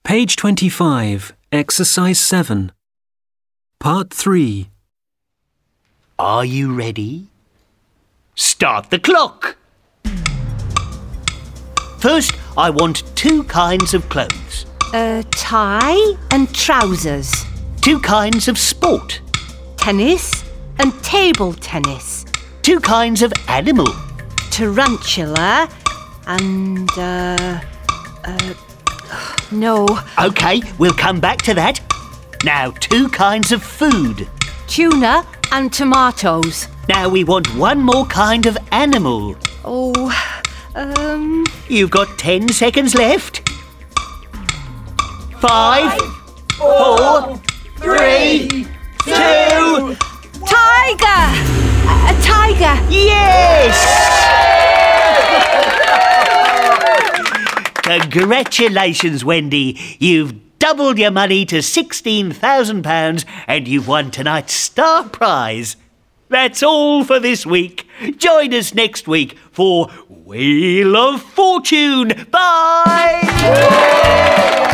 Page 25, Exercise 7. Part 3. Are you ready? Start the clock! First, I want 2 kinds of clothes. A tie and trousers. 2 kinds of sport. Tennis and table tennis. 2 kinds of animal. Tarantula and, no. OK, we'll come back to that. Now, 2 kinds of food. Tuna and tomatoes. Now we want 1 more kind of animal. You've got 10 seconds left. 5, 4, 3, 2... Tiger! A tiger! Yes! Congratulations, Wendy. You've doubled your money to £16,000 and you've won tonight's star prize. That's all for this week. Join us next week for Wheel of Fortune. Bye!